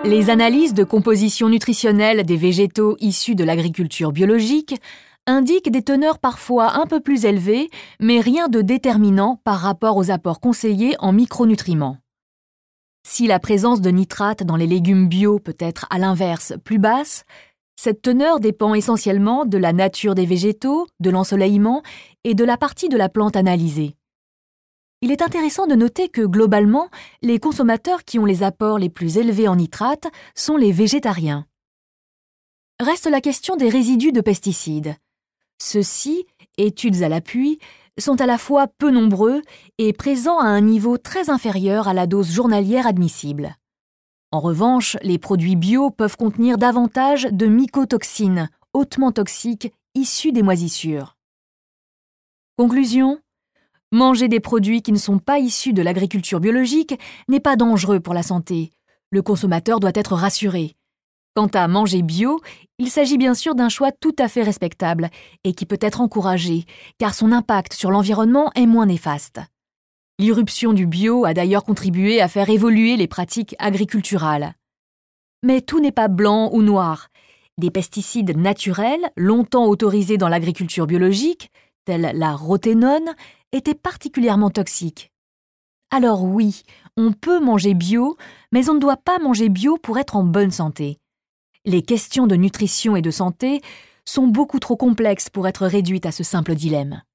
Les analyses de composition nutritionnelle des végétaux issus de l'agriculture biologique indiquent des teneurs parfois un peu plus élevées, mais rien de déterminant par rapport aux apports conseillés en micronutriments. Si la présence de nitrates dans les légumes bio peut être à l'inverse plus basse, cette teneur dépend essentiellement de la nature des végétaux, de l'ensoleillement et de la partie de la plante analysée. Il est intéressant de noter que, globalement, les consommateurs qui ont les apports les plus élevés en nitrates sont les végétariens. Reste la question des résidus de pesticides. Ceux-ci, études à l'appui, sont à la fois peu nombreux et présents à un niveau très inférieur à la dose journalière admissible. En revanche, les produits bio peuvent contenir davantage de mycotoxines, hautement toxiques, issues des moisissures. Conclusion : manger des produits qui ne sont pas issus de l'agriculture biologique n'est pas dangereux pour la santé. Le consommateur doit être rassuré. Quant à manger bio, il s'agit bien sûr d'un choix tout à fait respectable et qui peut être encouragé, car son impact sur l'environnement est moins néfaste. L'irruption du bio a d'ailleurs contribué à faire évoluer les pratiques agriculturales. Mais tout n'est pas blanc ou noir. Des pesticides naturels, longtemps autorisés dans l'agriculture biologique, tels la roténone, étaient particulièrement toxiques. Alors oui, on peut manger bio, mais on ne doit pas manger bio pour être en bonne santé. Les questions de nutrition et de santé sont beaucoup trop complexes pour être réduites à ce simple dilemme.